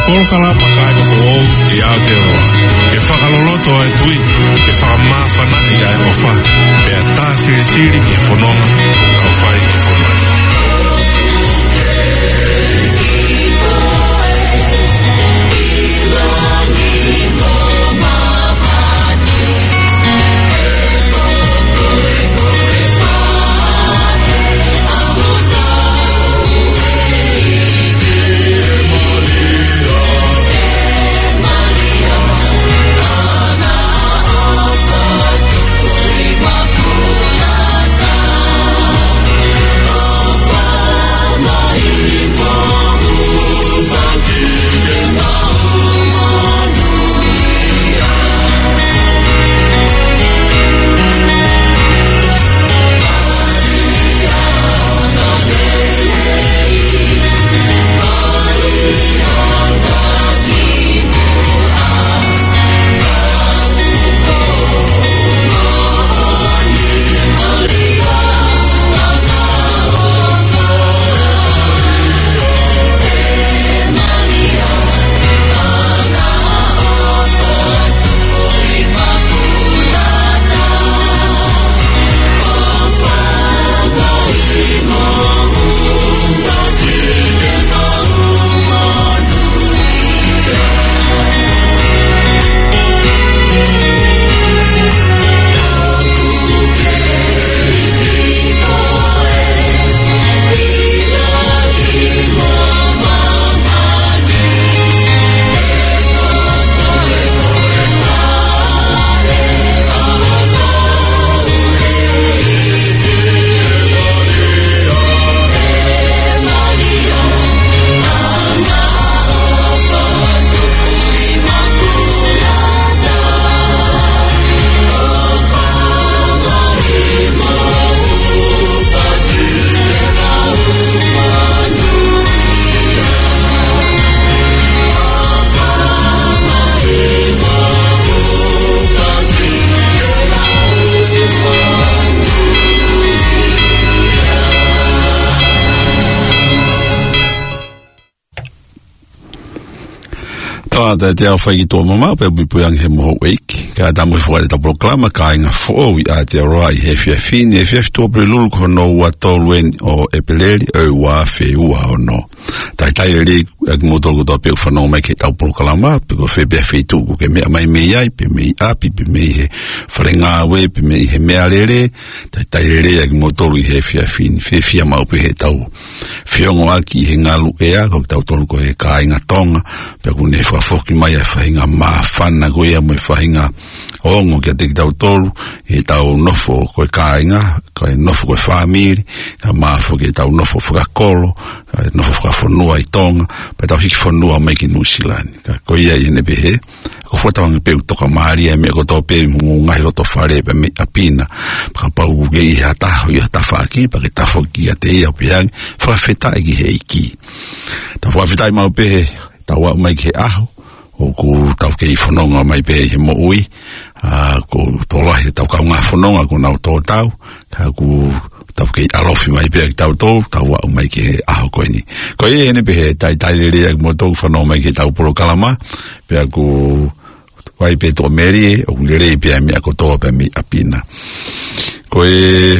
Kalama kai no fo e Aotearoa. Ke whakaloloto ai tui, ke whakamāwhana i ai ofa. Pea tā siri ke whanonga, tau whai ke whanonga. Te au whai ki tō mama, pe ui puang he moho weik. Ka tamu whai ta proklama, ka inga fō i a te aroa i he whiawhini. He whiawhi tō pre lulu ko no ua tōluen o epeleri, au wā whi ua o no. Tai ri, ag mōtoro ko tō pe whanau mai ke tau proklama, pe ko whi bea whi tūku ke mea mai mei ai, pe mei api, pe mei he wharenga we, pe mei he mea rere. Tai ri, ag mōtoro i he whiawhini, whia mau pe he tau. Whiongo aki he ngalu ea, ko tau tolu ko he ka inga tonga, pe kune he whafoki mai e whahinga mawhana goea mo e whahinga ongo kia te ki tau tolu, e tau nofo koe kāinga, koe nofo koe whamiri, ka mawho ke tau nofo whakakolo, ka nofo whakafonua i tonga, pa tau hiki whanua mai ki Nusilani. Ka koe ia i hene pehe, ko whatawanga peu toka maaria mea ko tō pe mungu ngahi roto whare pe me apina, pa ka pau ke i hataho i hatawhaki, pa ke tafo ki a te ia pehangi, whakawhetai ki he iki. Ta whakawhetai mau pehe, tau au mai ke aho, o ku tau ke i whanonga mai pe he mo ui, ko tōlahi tau kau ngā whanonga ko nau tō tau, ka ku tau ke i alofi mai pe ki tau tō, tau au mai ke aho koe ni. Ko e hene pe he tai rea mo tō whanonga mai ke tau poro kalama, pe ku wai pe tō meri, o ku lere pe mea ko tō pe mi apina. Ko e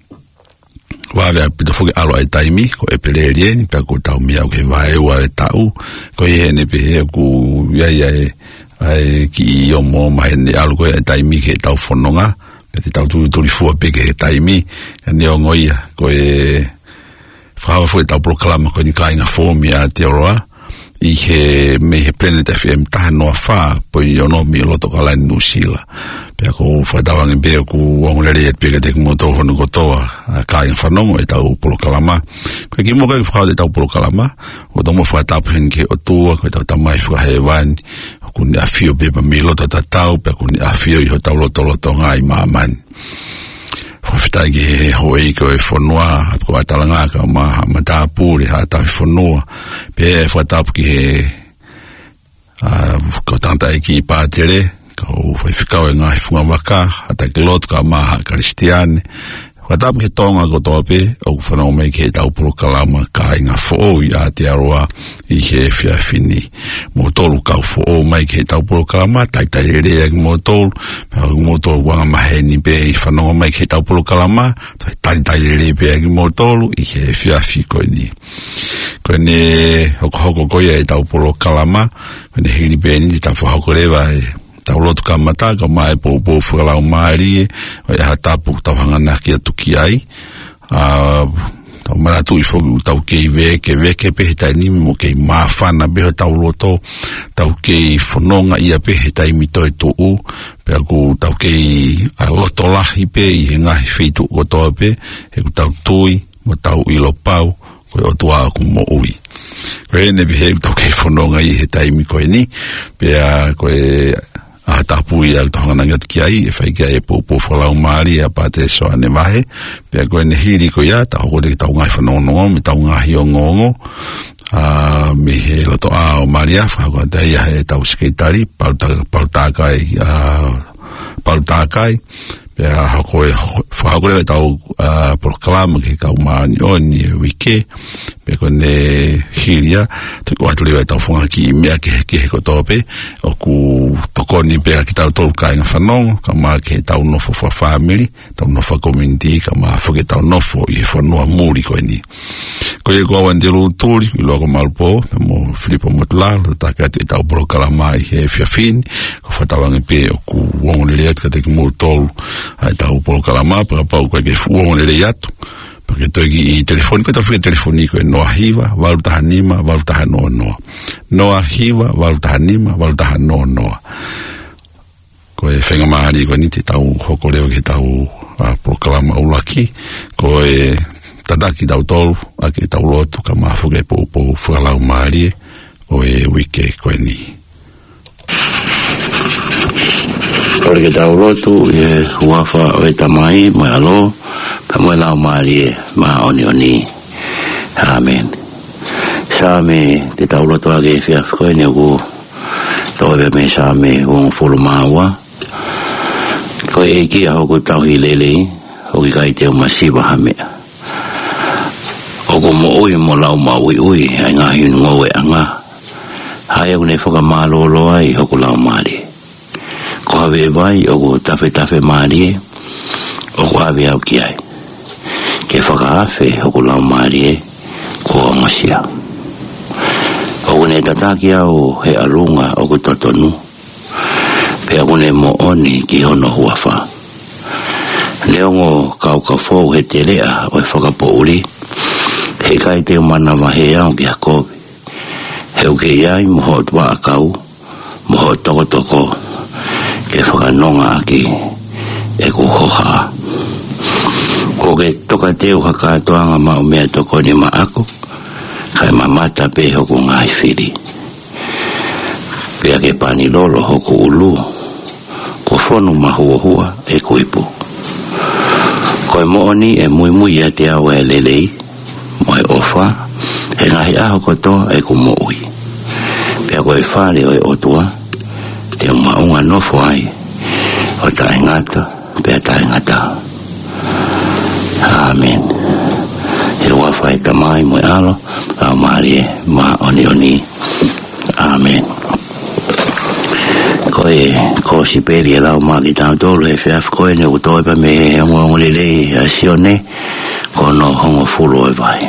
wale pito fuke alo ai taimi, ko e pelerieni, pe ko tau mia o ke vae ua e tau, ko e hene pe he ku iai ki i o mo ma hene alo ko e taimi ke tau whanonga, pe te tau turi fua pe ke taimi, ne o ngoia, ko e whahawa fuke tau proklama ko ni kāinga fōmi a te oroa, i he me he Planet FM taha noa wha, po i ono mi loto kalani Nusila. Pea ko whaitawang e bea ku wangulere e peka te kumoto honu kotoa kāinga whanongo e tau polo kalama. Koe ki moka i whakao te tau polo kalama, o tomo whaitapu hen ke otua, koe tau tamai whakahe wani, kuni awhio pepa mi loto tatau, pea kuni awhio i ho tau loto ngā i māmani. Whawhitai ki he hoi ko e whanua, ko atalanga ka matapuri, ha tawi whanua, pe e whatapu ki he ko tanta e ki i pātere, ka o whaiwhikau e ngā he whunga waka, hata ki lotu ka maha karistiane, Whatap ke tonga ko tope, o whanau mai ke tau polokalama ka inga fo I Aotearoa I he whiawhini. Mo tolu kau fo mai ke tau polokalama, tai rea ki mo tolu wanga maheni pe I whanau mai ke tau polokalama, tai rea pe ki mo tolu I he whiawhi koe ni. Koe ne hoko koia tau polokalama, koe ne hiri pe ni tau whahoko rewa tau lotu ka mata, ka mai po whakalau maari o e hatapu tau hangana ki atu ki ai. Tau maratu I whoku tau kei veke pehe tai nimi mo kei mawhana beho tau loto, tau kei whanonga ia pehe tai mito e tuu, pea ku tau kei loto lahi pe I he ngahi wheitu ko toa pe, he ku tau tui, mo tau ilo pau, koe o tua ku mo ui. Koe ne pehe tau kei whanonga I he taimi koe ni, pea koe tapu I au tahanga ngat ki ai e whai kia e po whalau maari a pate soa ne wahe pia koe ne hiri ko ia ta hoko te tau ngai whanongongo me tau ngahi o ngongo me he loto a o maari a whakua te ia he tau skeitari pautakai pia hoko e whakore tau proklama ke kau maani o ni e wike pia koe ne hiria tuku atu lewa tau whunga ki mea ke he kotope o ku tokoni pia ki tau tolu ka inga whanongo ka maa ke tau nofo wha family tau nofo community ka maa whake tau nofo I he whanua muri koe ni koe e kua wandelu tūri I loa ko malpo mo Filipo Motularo taka atu tau proklama I he whiawhini ko whatawangi pe o ku wongolele atu ka teki mou tolu ai tau proklama pa pau koe ke wongolele atu porque toi I telefónico ta fui telefónico no hiva valta hanima valta no hiva valta hanima valta no ko e fenga mari ko ni te tau hoko leo ke tau proklama ulaki ko e tadaki tau tolu a ke tau lotu ka mafu ke po whalau mari o e wike ko ni ko ke tau lotu e huafa o e tamai mo alo Pamoe lau maari ma oni. Amen. Sa me te tau loto age whiaf koe ni aku toa me sa me wong fulu maua. Koe e ki aho ko tau hi lele o ki kai te o masiwa hamea. O ko mo ui mo lau ma ui ai ngā hiun ngoe anga. Hai aku ne whaka mālolo ai o ko lau maari. Ko hawe vai o ko tafe maari o ko hawe au ki ai. Ke whakaafe o ko lau maari ko amasia. O ne tataki au he alunga o ko totonu. Pea kune mo oni ki hono huafa. Leongo kau ka fōu he te lea o e whakapouri. He kai te mana wahe au ki hakobi. He uke iai moho tua akau, moho toko. Ke whakanonga aki e ku hoha. Ko ke toka teo hakatoanga ma o mea toko ni ma ako, kai mamata pe hoku ngai whiri. Pea ke pani lolo hoku ulu, ko whonu mahua e kuipu. Koe mooni e mui a te awa e lelei, mo e ofa, he ngahi aho kotoa e ku moui. Pea koe whare o e otua, te maunga nofo ai, o tae ngata, pea tae ngata. Amen. E wafa e tamai mo alo, au maari ma oni. Amen. Ko si peri e lau maa ki tau tolu he whiaf koe ne u toi pa me he ongo lelei a sione, ko no hongo fulu e vai.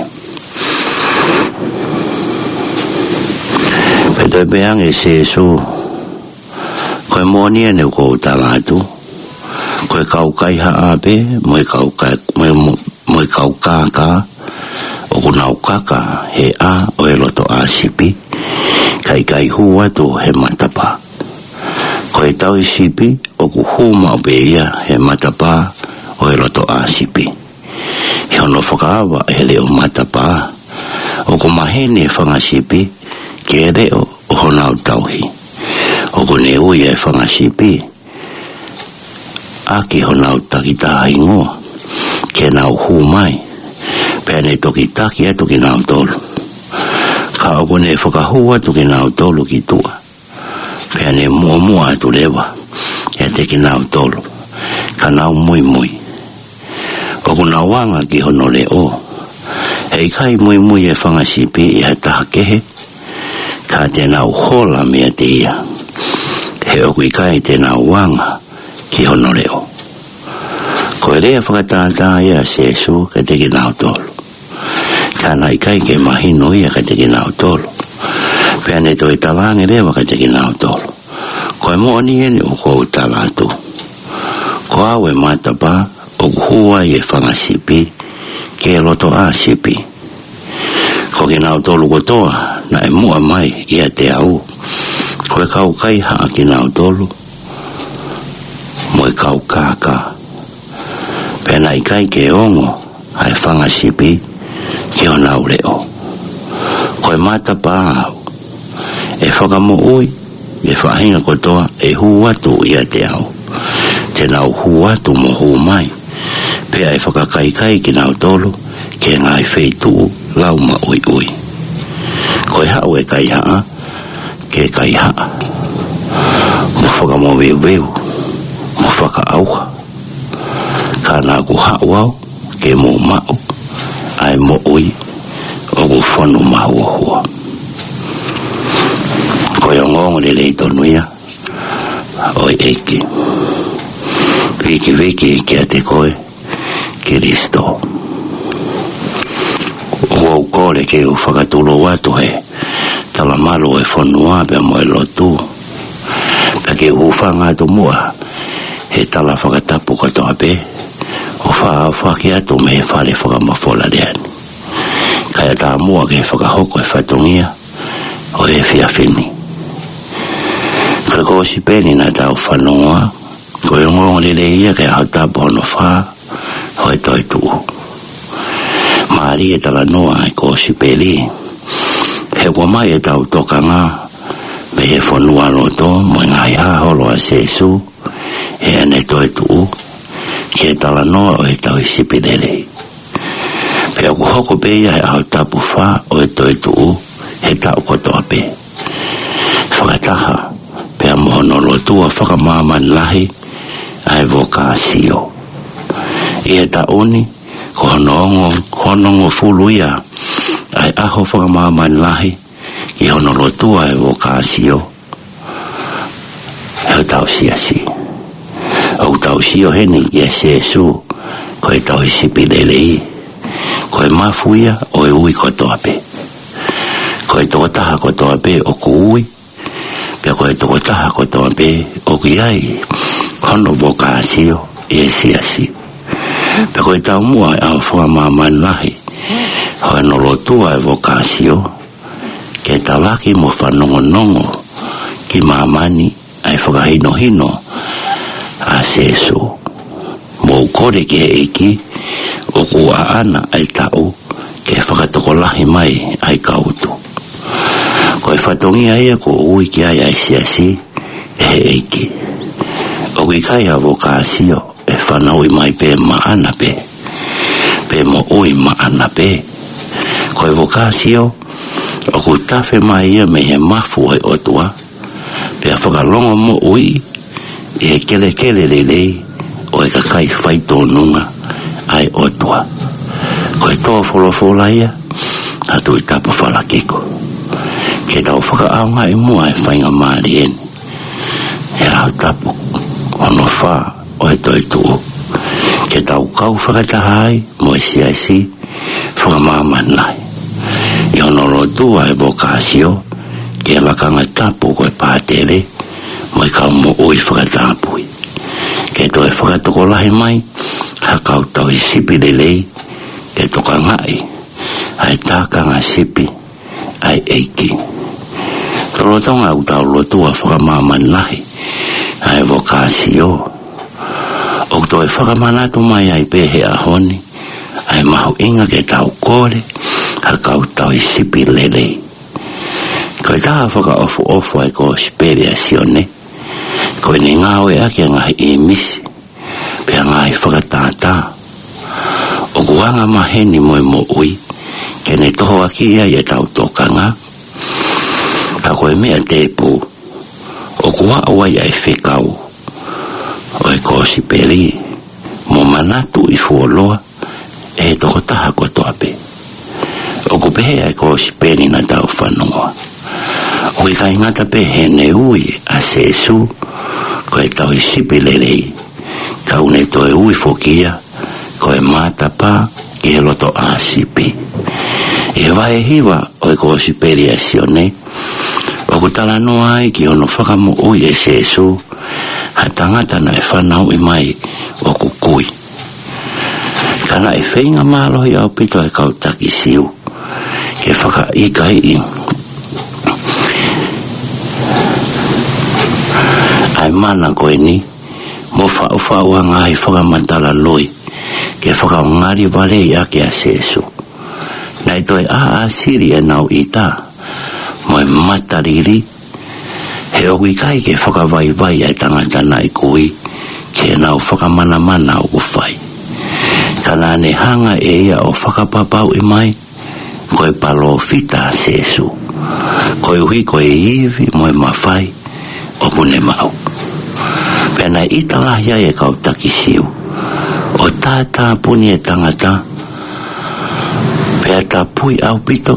Pe toi peang e se su, koe moni e ne u kou talatu, koe kau kai haa pe, moe kau kaka, o kunau kaka he a o e loto a sipi, kai hua tu he matapa. Koe tau I sipi, o ku huma o pe ia he matapa o e loto a sipi. He ono whakaawa he leo matapa, o ku mahene e whanga sipi, ke reo o honau tauhi. O ku ne ui e whanga sipi, aki honau takita ingoa, ke nau humai, pēne toki taki e toki nau tolu. Ka o ku ne whakahua toki nau tolu ki tua. Pēne mua atu lewa, e teki nau tolu, ka nau mui. o kuna wanga ki hono le o hei kai mui mui e whangasipi i he tahakehe ka tēnā uhola mea te ia he oku i kai tēnā wanga ki hono le o ko e rea whakatātā ia Jesu ka te ki nao tolu kāna i kai ke mahino ia ka te ki nao tolu pēa ne toi talange rewa ka te ki nao tolu ko e moani eni o kou talatu ko awe matapa o hua i e whangasipi ke loto a sipi ko ke nao tolu kotoa na e mua mai i a te au ko e kau kai haa ki nao tolu mo e kau kāka pēna i kai ke ongo a e whangasipi ki o nau leo ko e matapa au e whakamo ui e whahinga kotoa e huatu i a te au te nau huatu mo hu mai pea e whakakaikai ki nau tolu ke ngai wheitu lau ma ui ui ko e hau e kai haa ke kai haa mo whakamo weu mo whakaauha ka nā ku hau au ke mo mau ai mo ui o ku whanu mau hua ko e ngongo le lei tonu ia o eiki viki ki a te koe Kristo o kore ke o whakatulo watu he talamalo e whanua pe mo e lotu pe ke ufanga atu mua he tala whakatapu katoa pe o whaki atu me he whale whakamafola leani kaya tā mua ke whakahoko e whatungia o e whiawhini ka kosi peni na tau whanua ko e ngongo le ia ke hau tapo ono wha hoi toi tuu maari e tala noa e kosi peli he kwa mai e tau toka ngā me he whanua loto mo ngai ha holo a Jesu e ane toi tuu ke tala noa o e tau isipi lele pe aku hoko pe ia he hau tapo wha o e toi tuu he tau kotoa pe whakataha pe a mohono lotua whakamāman lahi ai vokasio i e taoni ko honongo fulu ia ai aho whakamāman lahi i hono lotua ai vokasio e tau siasi o tau sio heni i e Jesu ko e tau isipi lelei ko e mafuia o e ui kotoa pe ko e tokotaha kotoa pe o ku ui pe ko e tokotaha kotoa pe o ki ai hono vokasio e siasi pe ko e tau mua e au whakamāman lahi hoi no lotua e vokasio ke talaki mo whanongonongo ki mamani ai whakahino hino a Jesu mo ukore ki he iki o kua ana ai tau ke whakatokolahi mai ai kautu ko e whatongia ia ko ui ki ai ai siasi e he iki o ki kai a vokasio e whanaui mai pe maana pe mo ui maana pe ko e vokasio o ku tafe mai ia me he mafu e otua pe a whakalongo mo ui i he kele lelei o e kakai whaitonunga ai otua ko e toa wholofola ia atu i tapa whalakiko ke tau whakaaunga i mua e whainga maari eni e au tapu ono wha o e toi tuu ke tau kau whakatahai mo e siaisi whakamāman lai i ono rotua e vokasio ke lakanga tapu ko e pātere mo e kau mo ui whakatapui ke to e whakatokolahi mai ha kau tau i sipi lelei ke toka ngai ai tākanga sipi ai eiki torotonga au tau rotua whakamāman lahi ai vokasio o to e whakamanatu mai ai pehe a honi ai mahu inga ke tau kore ha kau tau i sipi lelei ko e taha whakaofu ai ko spiria sione ko e ni ngau e ake ngahi e misi pe ngai whakatata o kuanga maheni mo e mo ui ke ne toho aki ia e tau tokanga ka koe mea tepu o kua awai ai whekau o e kosi peri mo manatu i fuoloa he toko taha ko toa pe. O ko pehe ai ko sipeni na tau whanonga. O i kai ngata pe he ne ui a sesu, ko e tau i sipi lelei, ka une to e ui fokia, ko e mata pa ki he loto a sipi. E vai hiwa o e ko siperi a sione, o ko tala noa ai ki ono whakamo ui e sesu, ha tangata na e whanau i mai o kukui. Kana e whainga mālohi au pito e kau taki siu, ke whaka i kai i. Ai mana koe ni, mo whau a ngai whakamantala loi, ke whaka ngari wale i ake a sesu. Nai toi a siri e nau i tā, mo e matariri, he oku i kai ke whakawai ai tangata nai kui, ke nau whakamana mana o ku whai. Kana ne hanga e ia o whakapapau i mai, koe palo fita sesu, koe hui koe iwi mo e mawhai, o kune mau. Pena i talahia e kau taki siu, o tātā puni e tangata, pea tā pui au pito,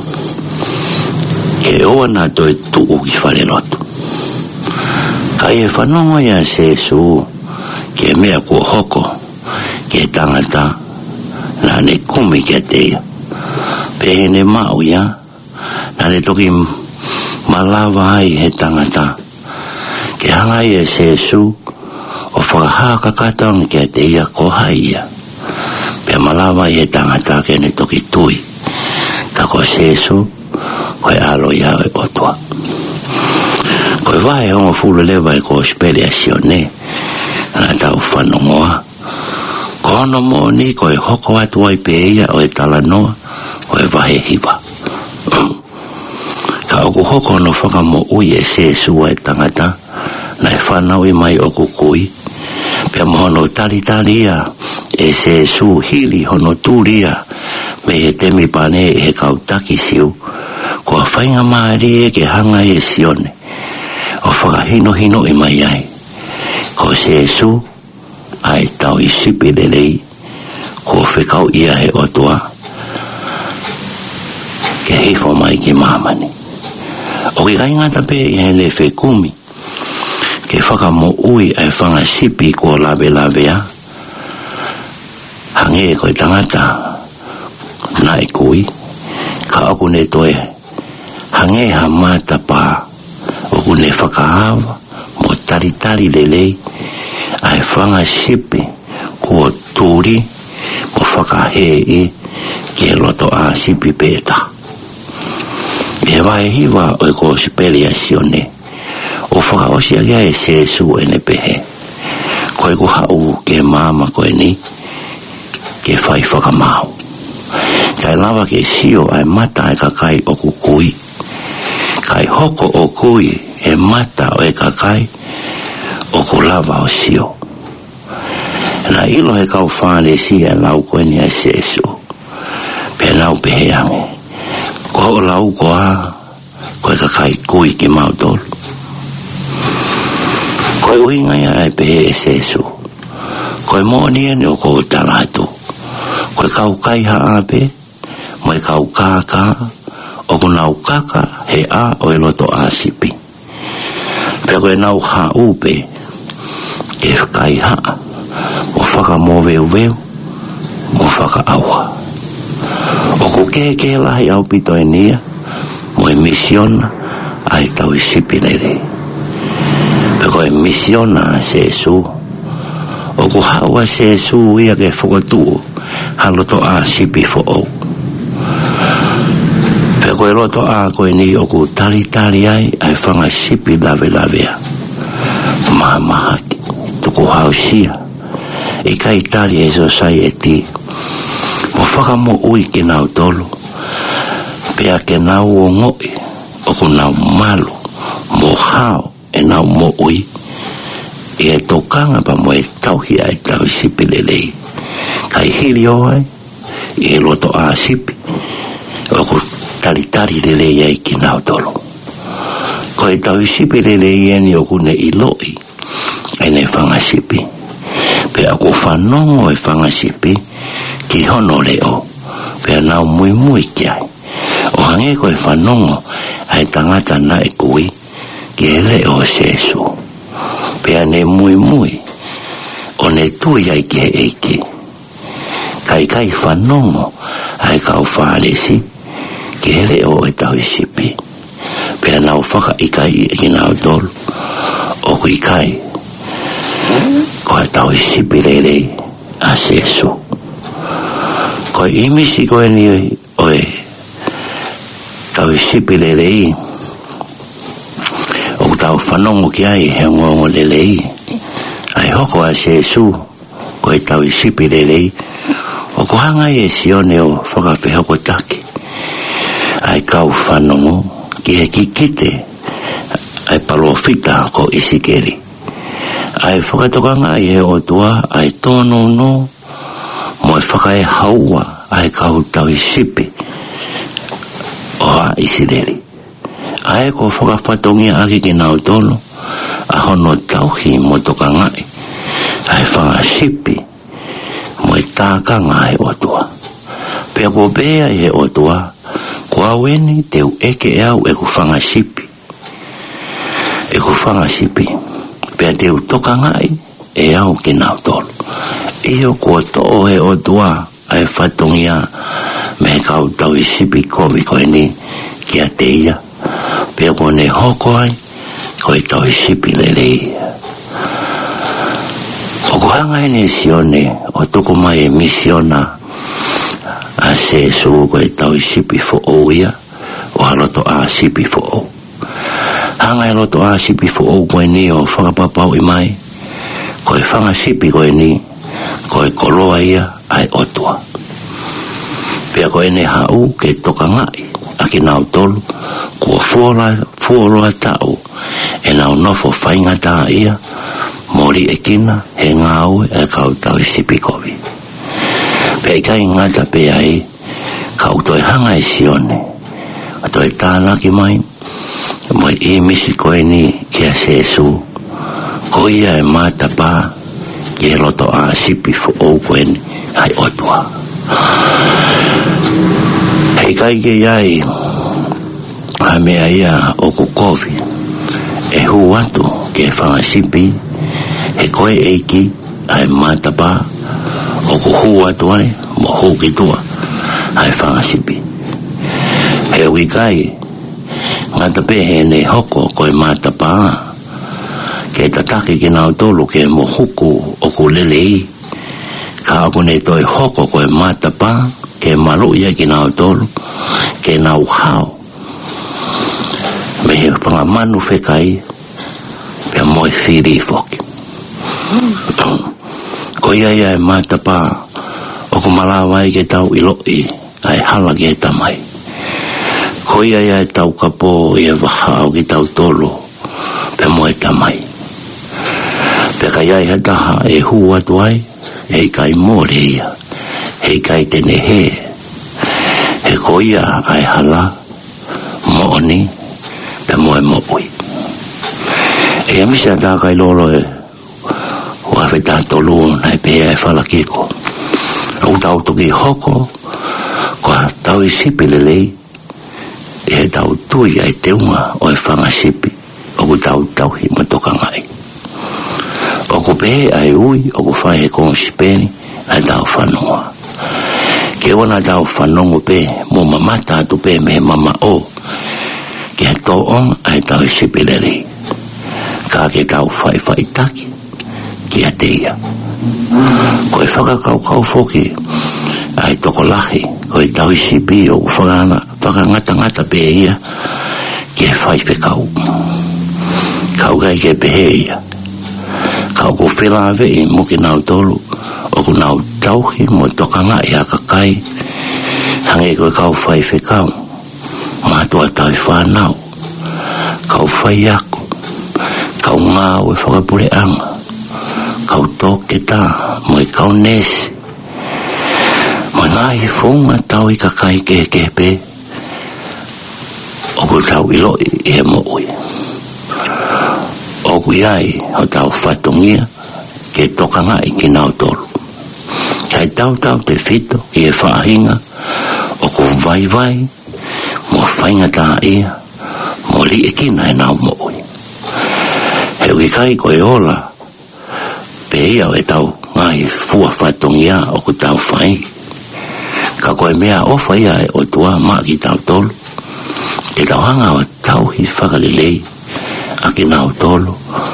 ke oa nā toi tuu ki whare lotu. Kai e whanongo ia sesu, ke mea kua hoko, ke tangata, nā ne kumi ke teia. Pehe ne mau ia, nā ne toki malawa ai he tangata, ke hangai e sesu, o whakahaka katang ke teia ko haia. Pea malawa i he tangata ke ne toki tui, ta ko sesu, koe alo ia e otua. Koe vai hongo fulu lewa e ko speli a sione, na tau whanongoa, kono mo ni koe hoko atu ai peia o e talanoa, koe vahe hiwa. Ka oku hoko no whakamo ui e sesu e tangata, na e whanau i mai oku kui, pia mohono talitalia, e sesu hili hono tūria, me he temi pane e he kautaki siu, kua whainga maari e ke hanga e sione, o whakahino hino i mai ai, ko sesu, ai tau i sipi lelei, ko whekau ia he otua, ke hifo mai ki mamani. O ki kai ngata pe i he le whekumi, ke whakamo ui ai whanga sipi ko lawe lawea, hange e koe tangata, nai kui, ka oku ne toe, hange ha mata pa, oku ne whakahawa, mo tari lelei, ai whanga sipi, kua tūri, mo whakahei, ke loto a sipi pēta. E vai hiwa o e ko sipeli a sione, o whakaosia kia e sesu e ne pehe. Koe ku hau ke mama koe ni, ke whai whakamau. Kai lawa ke sio ai mata e kakai o kukui. Kai hoko o kui e mata o e kakai o ku lava o sio. Na ilo he kau whane si e lau koe ni a sesu. Pe nau pehe ange. Ko o lau koa, koe kakai kui ki mautolu. Koe uhinga ia ai pehe e sesu. Koe monia ni o ko talatu. Koe kau kai ha ape, moe kau kaka, o ku nau kaka he a o e loto a sipi. Pe koe nau ha upe, e kai ha, o whaka mo veu, mo whaka aua. O ku ke lahi au pito e nia, mo e misiona, ai tau i sipi lere. Pe koe misiona sesu, o ku haua sesu ia ke whakatuo, ha loto a sipi fo au. Pe koe loto a koe ni o ku tali ai, ai whanga sipi lawea. Mahaki, tuku hausia, i kai tali e society, mo whakamo ui ki nau tolu, pea ke nau o ngoi, o ku nau malu, mo hao e nau mo ui, i e tokanga pa mo e tauhi ai tau sipi lelei. Kai hiri oai, i e loto a sipi, o ku tari lelei ai ki nau tolu. Ko e tau sipi lelei eni o ku ne iloi, e ne whanga sipi. pe ako whanongo e whangasipi ki hono leo pe nau mui kia o hange ko e whanongo ai tangata na e kui ki e leo sesu pe ane mui o ne tui ai ki e eiki kai whanongo ai kau whaalesi ki e leo e tau sipi pe nau whaka ikai e ki nau tolu o kui kai ko e tau sipi lele a sesu ko imisi ko e ni oe tau sipi lele o tau whanongo ki ai he ngongo lele ai hoko a sesu ko e tau sipi lele o ko hanga e sione o whakawhehoko taki ai kau whanongo ki he kikite ai palofita ko isikeri ai whakatokanga i he o tua ai tono no mo e whakae haua ai kau tau sipi o a isideri ai ko whakawhatongi aki ki nau tono a hono tauhi mo tokangai ai whanga sipi mo e tākanga e o tua pia ko bea i he o tua ko aweni teu eke au e ku whanga sipi pia teu tokangai e au ki nau tolu iyo kua to'o he o tua ai whatongia me kau tau sipi kovi koe ni ki a teia pia ko ne hoko ai koe tau sipi lele o ko hanga ene sione o toko mai e misiona a se su koe tau sipi fo o ia o haloto a sipi fo o hanga e loto a sipi fo o koe ni o whakapapau i mai koe whanga sipi koe ni koe koloa ia ai otua pia koe ne hau ke toka ngai aki nau tolu kua fuoroa tau e nau nofo whainga tā ia mori e kina he ngau e kau tau sipi kovi pia ikai ngata pia e kau toi hanga e sione a toi tānaki mai mo i misi koe ni kia sesu ko ia e mātapa ki he loto a sipi fo o koe ni ai otua hei kai ke iai a mea ia o kukovi e hu atu ke whanga sipi he koe eiki ai mātapa o ku hu atu ai mo hu ki tua ai whanga sipi he ui kai ngata pehe ne hoko koe mātapa ke tataki ki nau tolu ke mo huku o ku lelei ka aku ne toi hoko koe mātapa ke malu ia ki nau tolu ke nau hao me he whangamanu whekai pe moe whiri foki ko ia e mātapa o ku malawai ke tau iloi ai hala ke tamai ko ia e tau kapo i e wahao ki tau tolu pe moe tamai pe kai ai hataha e hu atu ai hei kai mōre ia hei kai tene he ko ia ai hala mooni pe moe moui e amisa tā kai lolo e wawe tā tolu nai pe e whalakiko au tau toki hoko kua tau i sipi lelei e he tau tui ai teunga o e whanga sipi o ku tau hi matoka ngai o ku pehe ai ui o ku whai he kong sipeni ai tau whanonga ke wana tau whanongo pe mo mamata atu pe me mama o ke he tau on ai tau i sipi lelei ka ke tau whai taki ki a teia ko e whakakau foki ai toko lahi ko e tau i sipi o ku whakangata pe ia ki e whai whekau kau kai ke pehe ia kau ku whila vei mo ki nau tolu o ku nau tauhi mo tokanga i haka kai hange koe kau whai whekau mātua tau i whanau kau whai aku kau ngāu e whakapure anga kau toke tā mo i kau nesi mo ngāhi whonga tau i kakai ke pe o ku tau ilo i he mo ui o ku iai o tau whatongia ke tokanga i ki nau tolu. Kai tau te fito i e whaahinga o ku vai mo whainga tā ia mo li e kina e nau mo'ui. He ui kai koe ola pe ia o e tau ngai fua whatongia o ku tau whai. Ka koe mea ofa ia e o tua maa ki tau tolu. Ke tau hanga o tau hi whakalilei a ki nau tolu.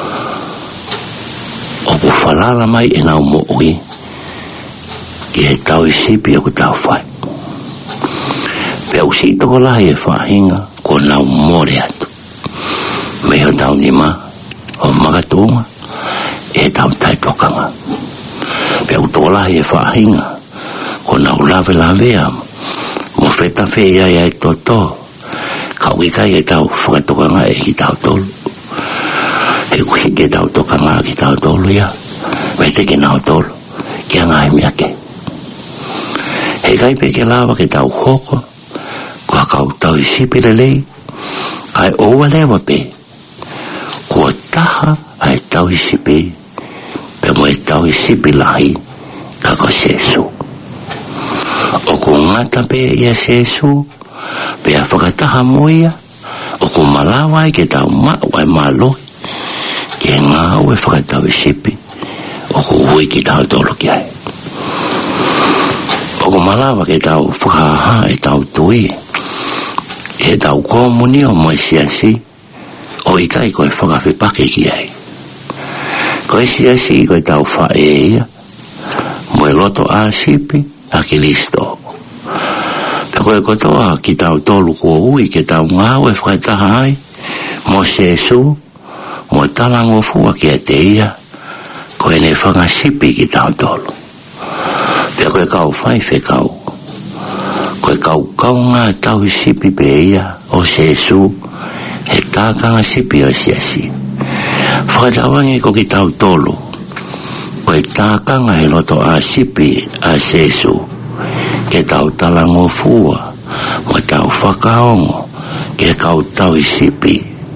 O ku whalala mai e nau mo'ui ki he tau i sipi o ku tau whai. Pe au si toko lahi e whahinga ko nau more atu. Me ho tau ni ma o magatunga e tau tai tokanga. Pe au toko lahi e whahinga ko nau lave am mo feta whea ia e toto. Kau ikai e tau whakatokanga e ki tau tolu. He kuhi ke tau tokanga ki tau tolu ia. Me te ke nau tolu ki anga e miake. He kai pe ke lawa ke tau hoko kua kau tau i sipi lelei kai oua lewa pe kua taha ai tau i sipi pe mo e tau i sipi lahi kako Jesu o ku ngata pe ia Jesu pe a whakataha moia o ku malawa i ke tau mawai malo ke ngau e whakatau i sipi o ku hui ki tau tolo ki ai o ku malawa ke tau whakaha e tau tui e tau komuni o moi siasi o ikai koe whakawhipake ki ai koe siasi koe tau whae ia moe loto a sipi a ki listo pe koe kotoa ki tau tolu kua ui ke tau ngau e whakataha ai mo Jesu mo talango fua ki a te ia koe ne whakasipi ki tau tolu pe koe kau whai whekau koe kau ngā tau i sipi pe ia o Jesu he tākanga sipi o siasi whakatawangi ko ki tau tolu koe tākanga he loto a sipi a Jesu ke tau talango fua mo tau whakaongo ke kau tau i sipi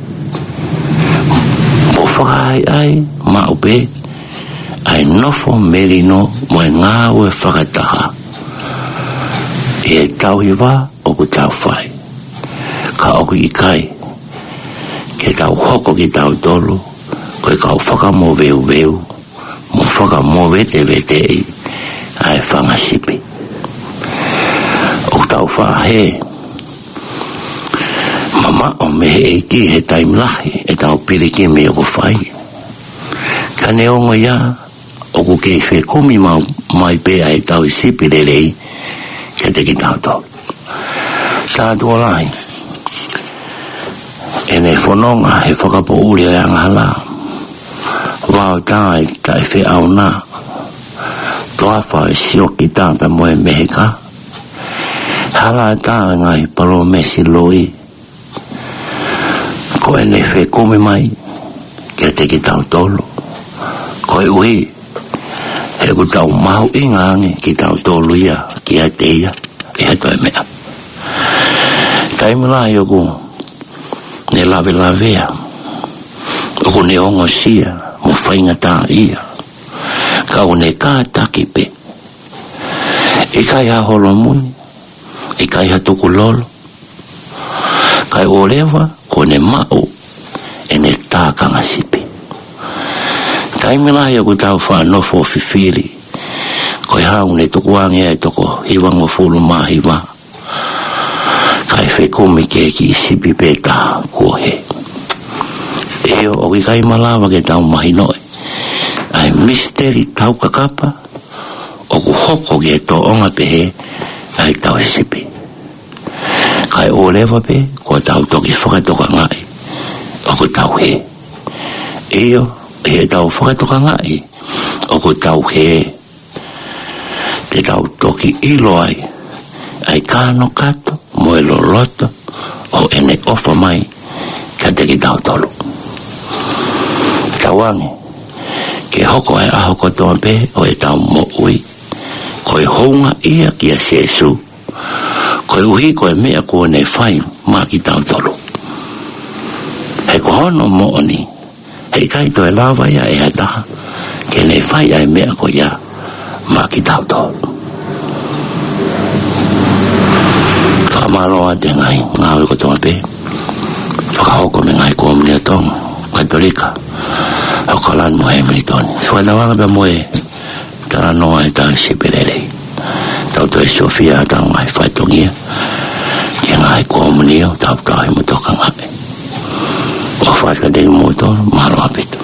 mo whakai ai maupe ai nofo merino mo e ngāu e whakataha e tau i wā o ku tau whai ka oku i kai ke tau hoko ki tau tolu koe kau whaka mo veu mo whaka mo vete i ai whangasipi o ku tau whahe mama o mehe e ki he taimlahi e tau piriki me o ku whai ka neongo ia o ku kei whekumi mai pe ai tau i sipi lelei ke te ki tau tau tātua lai e ne whanonga he whakapo uri e angala wao tā e tai whi au nā toa wha e sioki tā pe moe meheka hala e tā e ngai paro mesi loi ko e ne whekumi mai ke te ki tau tolu ko e ui he ku tau mahu ingange ki tau tolu ia ki a te ia e heto e mea taimula i oku ne lave oku ne ongo sia mo whainga tā ia kau ne kātaki pe e kai ha holo muni e kai ha tuku lolo kai o lewa ko ne mau e ne tākanga sipi taimila ia ku tau whanofo whiwhiri koe hau ne tuku ange e toko hiwango fulu mahiwa kai whekumi ke ki sipi peta kua he eo o ki kai malawa ke tau mahinoe ai misteri tau kakapa o ku hoko ke to onga pehe ai tau sipi kai o lewa pe kua tau toki whakatoka ngai o ku tau he eo he tau whakatoka ngai o ku tau he te tau toki ilo ai kāno kato mo e loloto o ene ofa mai ka te ki tau tolu tawange ke hoko e aho kotoa pe o e tau mo ui ko e honga ia ki a Jesu ko e uhi ko e mea ko ne whai ma ki tau tolu he ko hono mo oni he kai to e lawa ia e hataha ke nei fai ai mea ko ia ma ki tau tō whakamaro a te ngai ngāwe ko tonga pe whakahoko me ngai ko mnia tong Katolika au kalan mo he mri toni suadawanga pe moe tara noa e tau sipelele tau to e Sofia tau ngai whaitongia ke ngai ko mnia tau tau he mutoka ngai o whaika dei moto maro apeto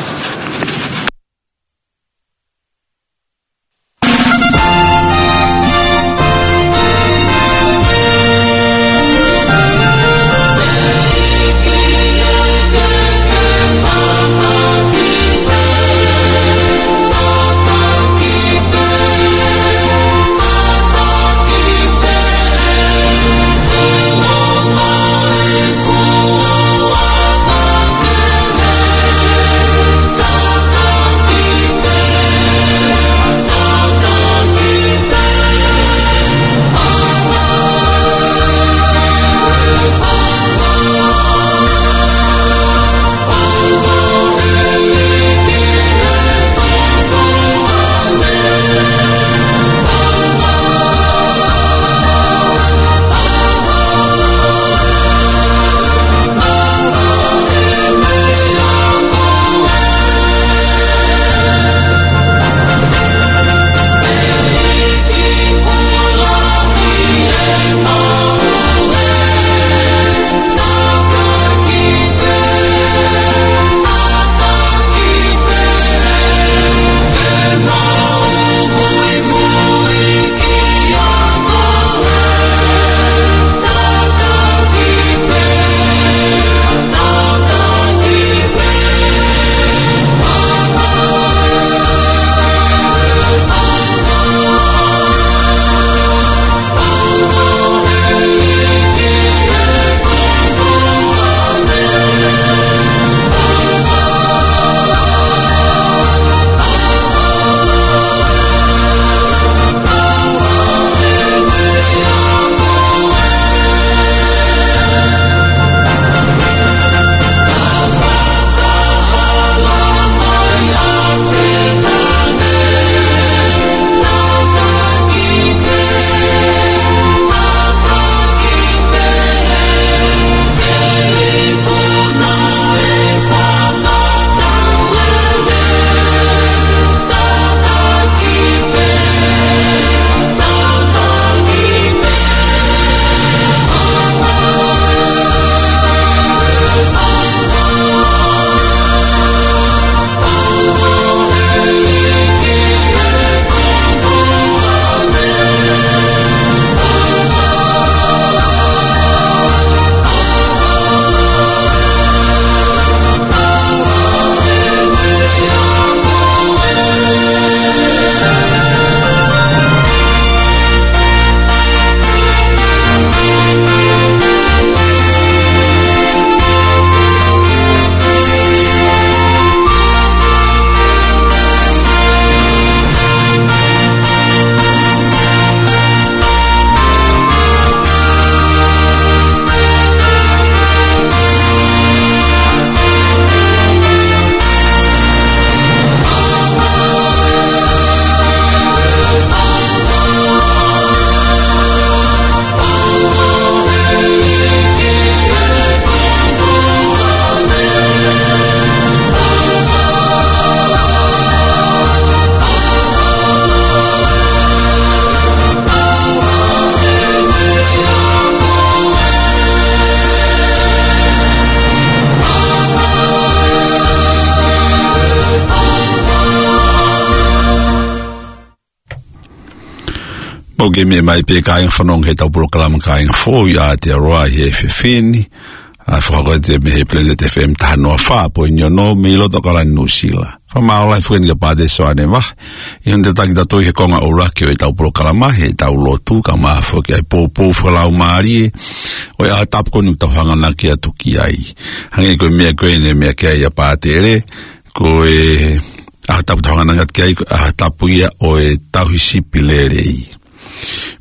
Oge me mai pe kainga whanong he tau proklama kainga fo i Aotearoa i he whiwhini. A whakate me he Planet FM tahanoa wha po inyo no me ilo tokalani Nusila. Whamao lai whukeni ka pāte soane wah. I honte taki tatoi he konga o raki o e tau proklama he tau lotu ka maa whoki ai pōpō whalau maari e. O e a tapko ni tau hangana ki atu ki ai. Hangi koe mea koe ne mea kia ia pāte ere. Ko e a tapu tau hangana ki ai a tapu ia o e tau hisipi le rei.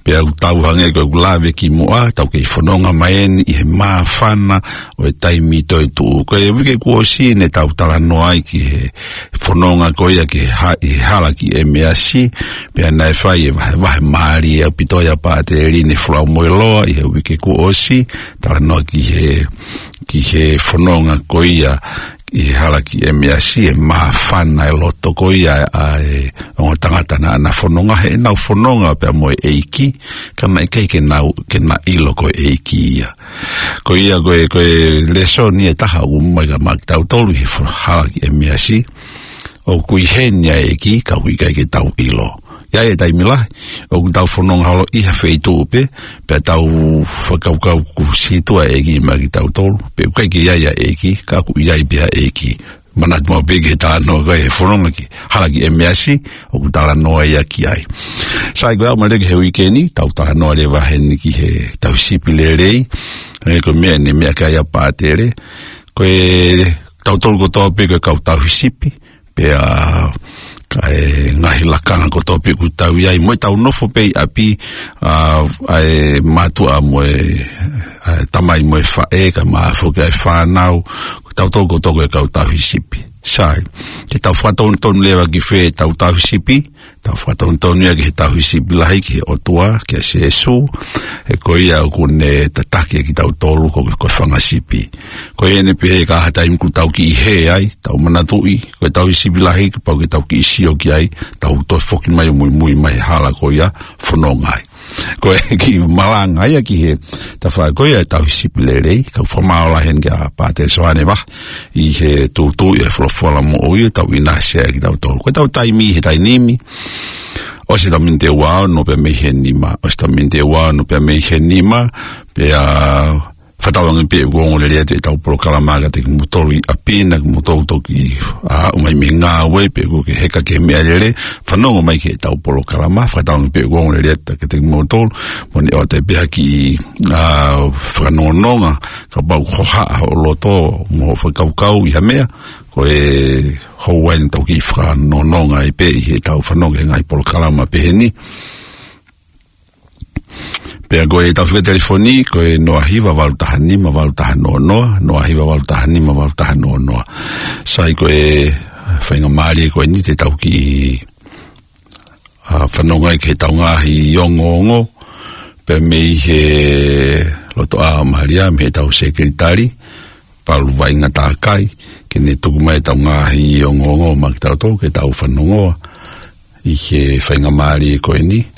pe au tau hange ko lave ki moa tau ke fononga mai I he mafana o e taimi toi tu ko e wike ku osi ne tau tala no ai ki he fononga ko ia ki hala ki e measi pe ana e fai e vai mari e pitoia pa te rini flau moeloa I he wike ku osi tala no ki he fononga ko ia I hala ki e measi e mafana e loto ko ia o tangata na fononga he nau fononga pe mo eiki kama e ke na ilo ko eiki ia ko ia ko leso ni e taha umai ga maktau tolu he hala ki e measi o kui henia eiki ka hui kai ke tau ilo ia e taimila o tau fononga halo iha feitu upe pe tau whakaukau ku situa eki ma ki tau tolu pe kai ki ia eki ka ku ia pia eki manat mo bege ta no ga e fononga ki hala ki emeasi o tala no ia ki ai sai go ma le he weekend tau tala no le va hen ki he tau sipilere e ko me ne me ka ia patere ko e tau tolu ko to pe ka tau sipi pe kai ngahi lakanga ko topi ku tau ia mo tau nofo pe api ai matu a mo tamai mo fa e ka ma fo ka fa nau tau to ko to ka tau hisipi sai ke tau fa ton leva ki fe tau hisipi tau fa ton ia ki tau hisipi la ki o tua ke sesu e ko ia ku ne tatake ki tau tolu ko fanga sipi ko ia ne pe ka hata im ku tau ki he ai tau manatui ko tau hisipi la ki pa ki tau ki sio ki ai tau to fokin mai mai hala ko ia fonongai ko ki malanga ia ki he ta fa ko ia tau sipilere ka forma la hen ga pate soane ba I he tu e flo mo o ia tau ina se ki tau tol ko tau taimi he tainimi o se taminte wa no pe me henima o se taminte wa no pe me henima pe a fatau ngi go le le tau pro kalamaga te motori apina moto ki a mai minga we pe go ke heka ke me ale fanongo mai ke tau pro kalama fatau ngi go le le te motor moni o te pe ki a fanonga ka ba khoha o loto mo fa kau I hamea ko e ho wen to ki fanonga I pe he tau fanonga ngai pro kalama pe ni pe go e tau fe telefoni ko e no ahiva valutahani ma valutahano no ahiva valutahani ma valutahano sai ko e fainga mari ko ni te tau ki whanonga ke tau ngahi yongongo pe me he loto a maharia me tau sekretari palu vainga takai ke ne tuku mai tau ngahi yongongo ma ki tau tau ke tau whanongo I he fainga mari ko e ni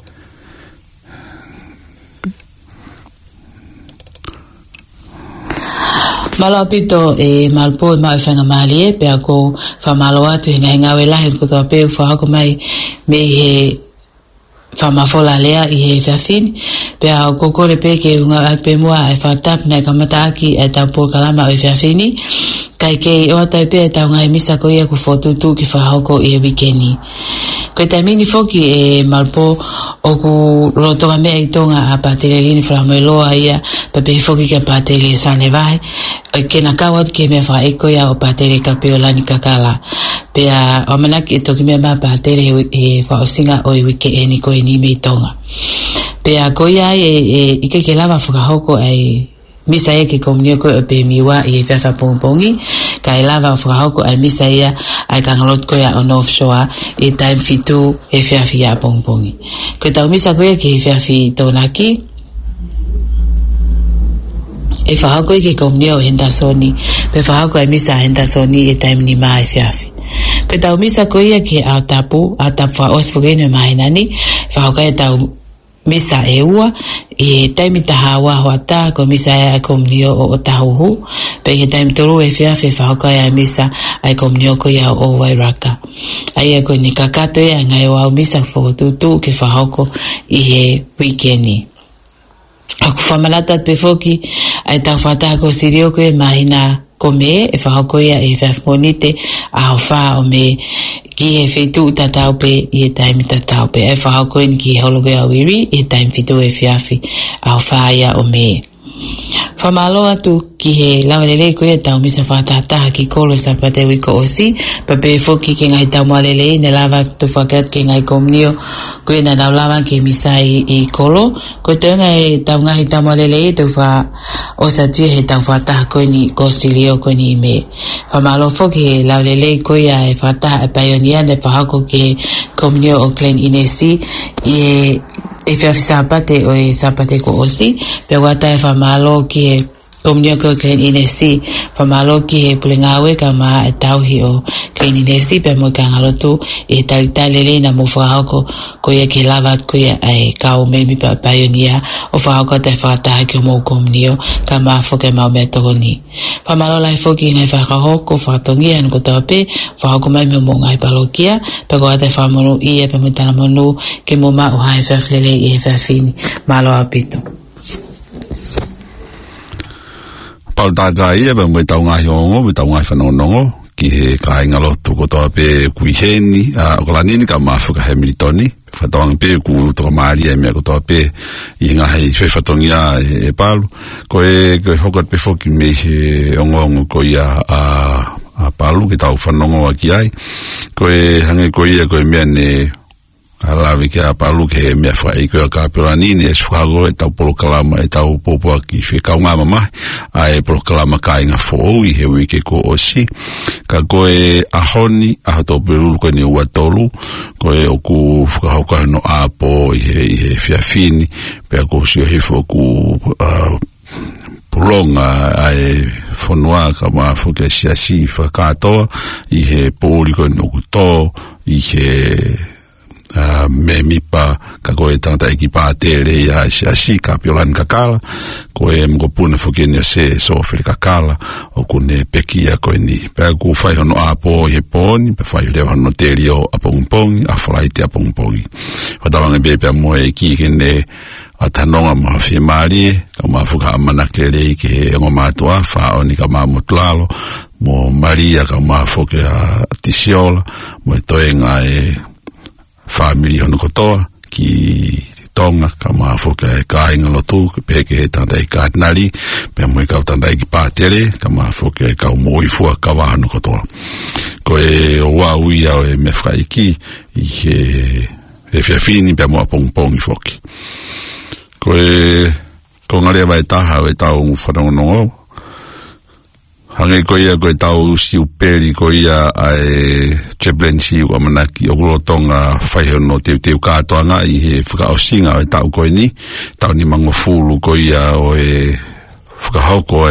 Malapito e malpo e mai whanga mali pe ako whamaloa tu hinga we lahi ko toa pe whahako mai me he whamafola lea I he whiawhini pe a kokore pe ke unga akpe mua e whatap na kamata aki e tau po kalama o whiawhini kai ke o atai pe e tau ngai misa ko ia ku whotutu ki whahako I e wikeni ko te mini foki e malpo o ku rotonga mea I tonga a patere rini whamoeloa ia pe foki ka patere sane vai ke na kawat ke me fa eko ia o patere ka peolani kakala pe a o manaki e toki mea ma patere e fa o singa o I wike e ni ko e ni me tonga pe a ko ia ike ke lava whakahoko ai misa e ke komunio ko e pe miwa I e whiawha pongpongi ka e lava whakahoko ai misa ia ai kangalot ko ia on offshore e time fitu e whiawhi a pongpongi ko tau misa ko ia ke whiawhi tonaki e whahako I ke komunio Hendersoni pe whahako ai misa Hendersoni e time ni maa e whiawhi ko tau misa ko ia ke au tapu wha osfogene mahinani whahako e tau misa e ua I taimi taha awa hoata ko misa e komunio o tahuhu pe he taimi tolu e whiawhi whahako e misa ai komunio ko ia o Wairaka ai e ko ni kakato e ngai o au misa whakotutu ke whahako I he weekendi aku whamalata pe foki ai tau whatako sirio ko e mahina ko me e whahako ia e whiawmonite a wha o me ki he whetu tatau pe I e taimi tatau pe e whahako in ki hologe au iri I e taimi fitu e whiawhi a wha ia o me Whamalo atu ki he lawalele koe tau misa whatataha ki kolo sa pate wiko osi, pape foki ke ngai tau moalele ne lava tu whakat ke ngai komnio koe na nau lava ke misa i kolo, koe te ngai tau ngahi tau moalele tu wha osa tua he tau whataha koe ni kosilio koe ni me. Whamalo foki he lawalele koe a e whataha e paionia ne whahako ke komnio o Glen Inesi e whiawhi sapate o e sapate ko osi, pe wata e whamalo ki e komnio ko Glen Inesi, whamalo ki e pulingawe ka maa e tauhi o Glen Inesi, pe mo ka ngalotu e talitalele na mo whahako ko e ke lavat ko e kau memi pa paionia o whahako te whataha ki o mo komnio ka maa whoke mau mea toko ni. Whamalo lai whoki ngai whakahoko whakatongia an kotoa pe whahako mai me mo ngai palokia, pe ko ate whamonu i e pe mo tana monu ke mo maa o hae whawhlele i e whawhini malo apito. Pautaka ia ba mo tau ngahi ongo, mo tau ngahi whanonongo, ki he kāinga lotu kotoa pe kuiheni, o kalanini ka mafuka he militoni, whatawang pe ku toka maari e mea kotoa pe i ngahi whewhatongia e palu, koe hokat pe foki me he ongo ko ia a palu ki tau whanongo a ki ai, koe hange ko ia koe mea ne alawi ke a palu ke mea whai koe a kāperanini e whago e tau polokalama e tau popua ki whekau ngā mamahi a e polokalama kāinga whou i he wike ko osi ka koe ahoni a hato perulu koe ni ua tolu koe o ku whakahaukahi no apo i he whiawhini pea ko si o hifo ku pulonga ai whanua ka maa whuke siasi whakatoa i he pōri koe no kuto i he me mipa ka koe tangata eki pātere i a siasi ka piolan kakala koe mko puna whukene se sofere kakala o kune pekia koe ni pea ku whai hono apo i he pōni pe whai leo hono teri o apongpongi a whalaiti apongpongi whatawanga bepea moe eki kene a tanonga maha whia maari ka maha whuka amana kere ke he ngo mātua whaoni ka maha mutulalo mo Maria ka maha whuke a tisiola mo e toenga e family hono kotoa ki tonga ka maha whuke e kāinga lotu peke he tanda i kātinari pe mo i kau tanda i ki pātere ka maha whuke e kau moifua ka wahano kotoa ko e o wāui au e me whaiki i he whiawhini pe mo a pongpongi whoki ko e ngarea vai taha e tau whanongonongo hange ko ia ko e tau siuperi ko ia ai cheplensi o manaki o glotonga whaihono teu kātoanga i he whakaosinga e tau koe ni tau ni mangofulu ko ia o e whakahoko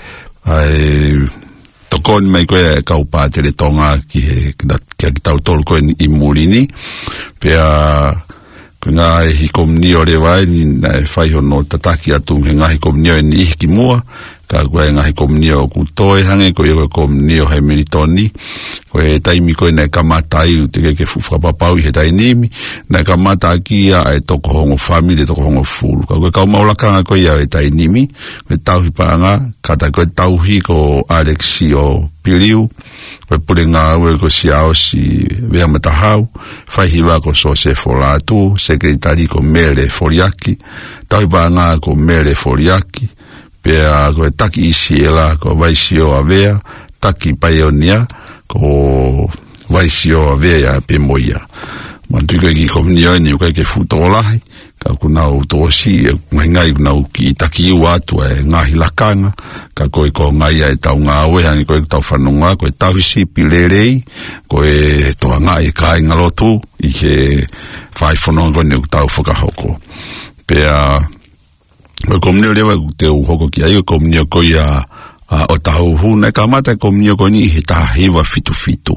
ai tokoni mai koe e kau pātere tonga ki tau tolu koe i murini pea ngā e hikomnio le wai ni na e whaihono tataki atu he ngā hikomnio e ni ihki mua ka koe ngā hikomnio ku toe hange koe koe komnio he militoni koe taimi koe na e kamatai u te keke whukapapau i he tainimi na e kamata kia e toko hongo family toko hongo fulu ka koe kau maulakanga koe ia e tainimi koe tauhi panga kata koe tauhi ko Alexi o Piliu koe pule ngā ue ko si ao si wea matahau whaihiwa ko Sose Folatu sekretari ko Mere Foriaki tauhi panga ko Mere Foriaki pea koe taki isiela ko Vaisio Avea taki Paionia ko Vaisio Avea pe moia mantui koe ki komnio ni koe ke futolahi ka kunau tosi e ngai kunau ki taki watu e ngahi lakanga ka koe ko ngai e tau ngā wehangi koe tau whanunga koe tau hisi pilerei koe toa ngai kai ngalotu i he whaifononga koe ni tau whakahoko pea koe komnio lewa te uhoko ki ai komnio koe o tahu huna ka mata komnio koe ni he tahiwa fitu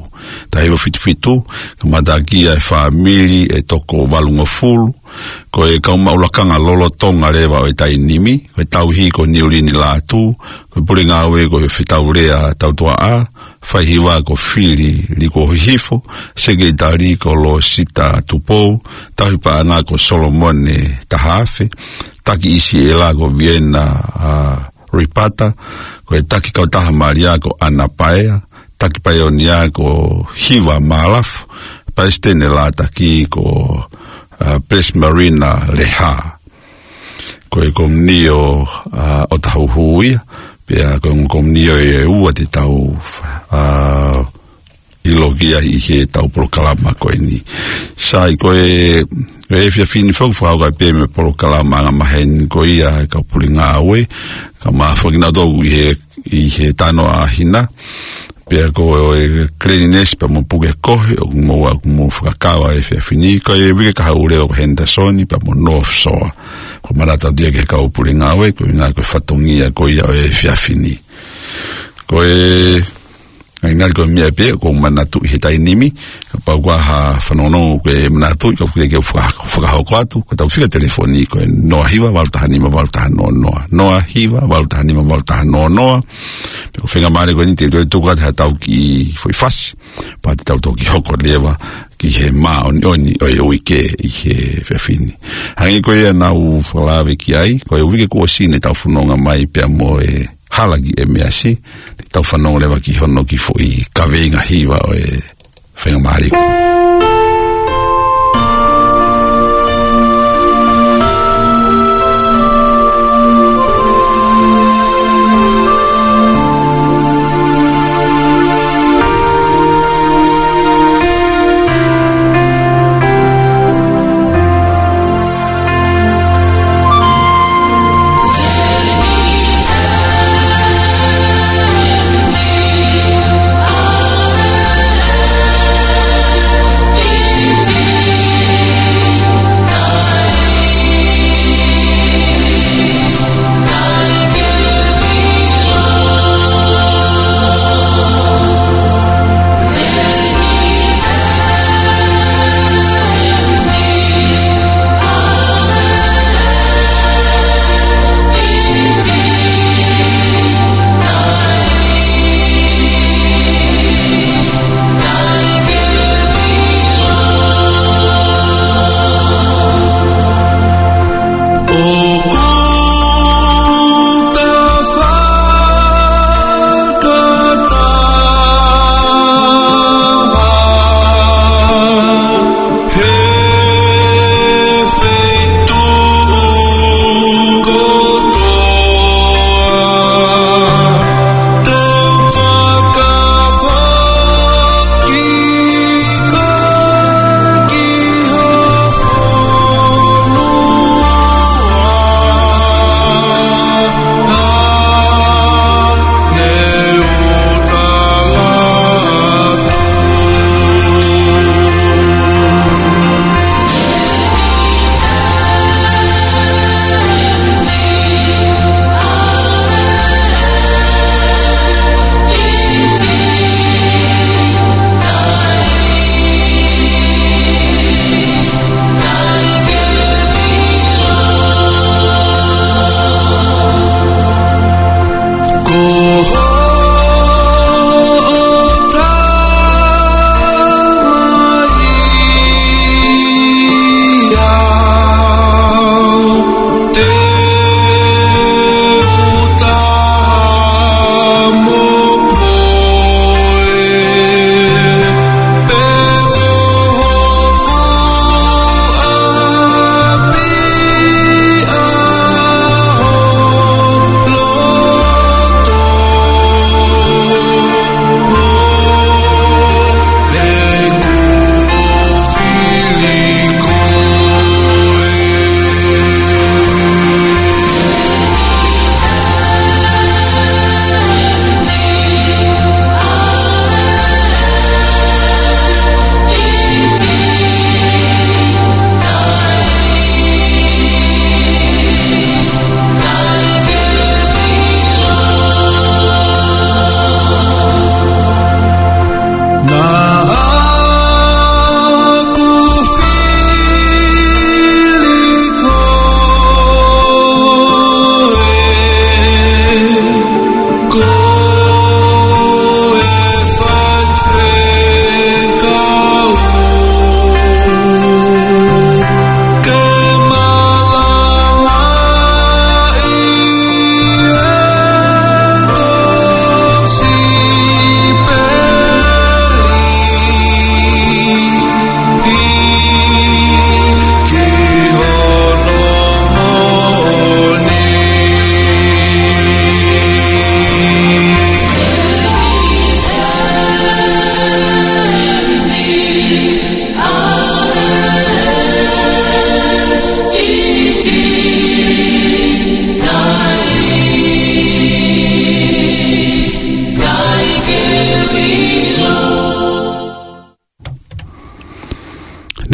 ka mata ki ai family e toko walunga fulu koe kau maulakanga lolo tonga rewa o e tainimi koe tauhi ko niulini lātu koe puri ngā ue koe whitaurea tautua a whaihiwa ko whiri liko hifo sekretari ko lo sita tupou tauhipa ana ko Solomone Tahafe taki isi e la ko Viena Ripata koe taki kau taha maria ko Anapaea taki Paionia ko Hiva Malafu paistene la taki ko Pres Marina Leha koe komnio o tahuhuia, pia koe komnio e ua te tau ilogia i he tau polokalama koe ni. Sai koe e fia fini whau kai pe me polokalama nga mahen koe ia ka pulinga awe, ka mawhakina tau i he tano a hina, pia ko e cleanliness pa mo puke kohe o mo whakakawa e fia fini, ko e wike ka haure o Hendersoni pa mo North Shore, ko marata dia ke ka pulinga awe, ko inga koe whatongia koe ia e fia fini. Ko e ai ngai ko mia pe ko manatu he tai nimi pa kwa ha fanono ko manatu ko ke fuka ho kwatu ko tau fika telefoni ko no hiva valta hanima valta no hiva valta hanima valta no ko fenga mare ko ni te to ka tau ki foi fas pa tau to ki hoko leva ki he ma on o wike i he fefini hangi ko ia na u falave ki ai ko wike ko sine tau funonga mai pe mo e halagi e measi tau whanau lewa ki hono ki fo i kaweinga hiwa o e whenga maari.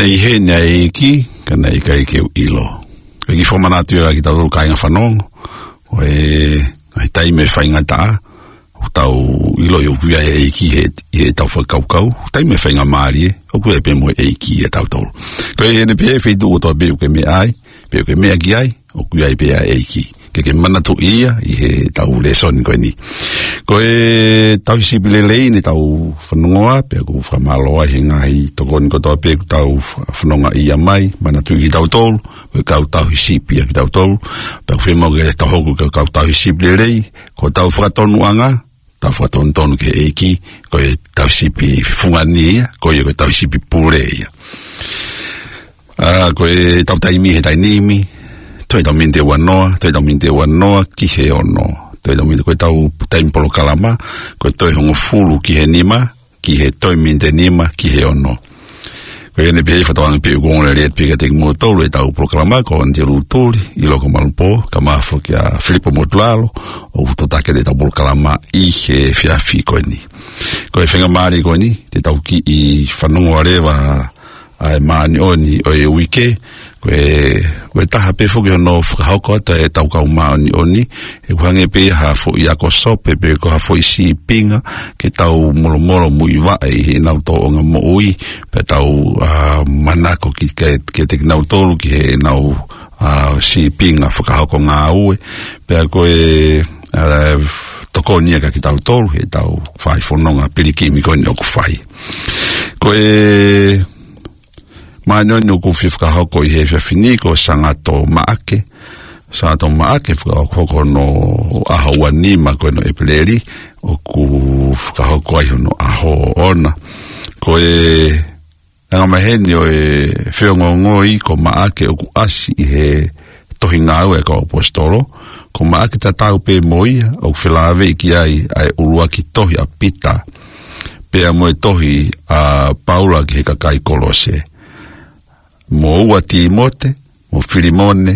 i he nea e ki, kana i kai ke ilo. Ki whamanatu ki tau kainga whanongo, o ai taime whainga taa, o tau ilo i okuia e ki he tau whakaukau, taime whainga maari o kua e pe mo e ki e tau tolu. Koe ene pe whaitu o toa peu ke me ai, peu ke mea ki ai, o kuia i pe a e ki. Ke manatu ia i he tau lesoni koe ni. Koe tau hisipile lei ni tau whanongoa, pe aku whamaloa he ngahi tokoni ko toa pe tau whanonga ia mai, manatu i tau tolu, koe kau tau hisipia ki tau tolu, pe aku whemau ke tau hoku ke kau tau hisipile lei, ko tau whakatonu anga, tau whakatonu ke eiki, koe tau hisipi fungani ia, koe tau hisipi pule ia. Koe tau taimi he tainimi, toi tau minte wanoa, ki he ono. Toi tau minte, koe tau taimpolo kalama, koe toi hongo fulu ki he nima, ki he toi minte nima, ki he ono. Koe ene pihei whatawanga piu kongole reet pika teki mua tolu e tau proklama, ko antiru tuli, ilo ko malumpo, ka mafo ki a Filipo Motulalo, o utotake te tau proklama i he fiafi koe ni. Koe whenga maari koe ni, te tau ki i whanongo arewa ai maani oni o e wike, koe taha pe fuki hono whakahauko ata e tau kau maani oni, e kuhange pe ha fo i ako sope, pe ko ha fo i si pinga, ke tau molo mui wae he nau to o nga mo ui, pe tau manako ki ke te nau tolu ki he nau si pinga whakahauko ngā ue, pe koe toko niaka ki tau tolu, he tau whai whanonga pirikimi koe ni oku whai. Koe maanoni o kufi whakahoko i he whiawhiniko sangato maake whakahoko no aho wanima koe no epileri o ku whakahoko ai hono aho ona koe anga maheni o e whiongongoi ko maake o ku asi i he tohi ngau e ka apostolo ko maake tatau pe moia o ku whilawe iki ai urua ki tohi a pita pe a moe tohi a Paula ki he kakai kolose mo ua Timote, mo Filimone,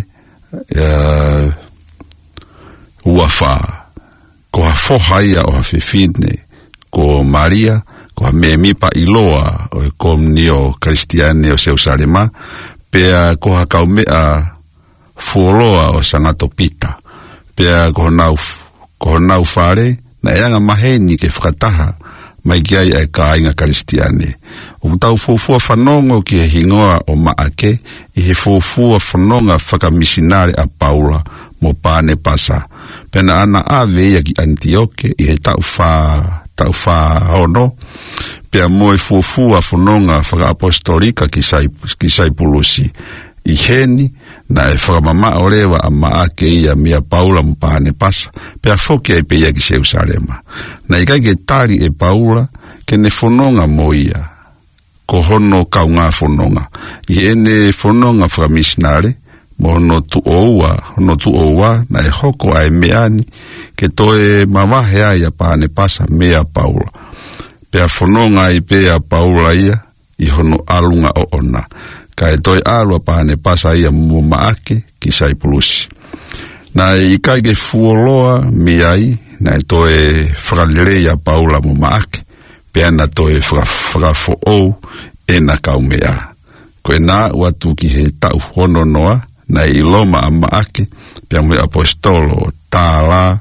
ua wha, ko ha fohaia o ha whiwhine, ko Maria, ko ha memipa iloa, o e komni o Kristiane o Seusalema, pea ko ha kaumea fuoloa o sangato pita, pea ko nau whare, na eanga maheni ke whakataha, mai ki ai e ka inga Kristiane. O tau fufua whanongo ki he hingoa o maake, i he fufua whanonga whakamisinare a Paula mo pāne pasa. Pena ana aveia ki Antioke, i he tau wha hono, pea moe fufua whanonga whakaapostolika ki Saipulusi. I heni, na e whakamama o rewa a maake ia mia Paula mo pāne pasa, pea whoki ai peia ki Seusalema. Na i kai ke tari e Paula, ke ne whanonga mo ia, ko hono kau ngā whanonga. I ene whanonga whakamisnare, mo hono tu oua, na e hoko ai meani, ke toe mawahe ai a pāne pasa mea Paula. Pea whanonga i pea Paula ia, i hono alunga o ona. Ka e toi alua pāne pasa ia mo maake ki Saipulusi. Na i kai ke fuoloa mi ai, na e toi whakalelea Paula mo maake, pea na toi whakafo ou e na kaumea. Koe nā watu ki he tau hono noa, na i loma a maake, pea mo apostolo tāla,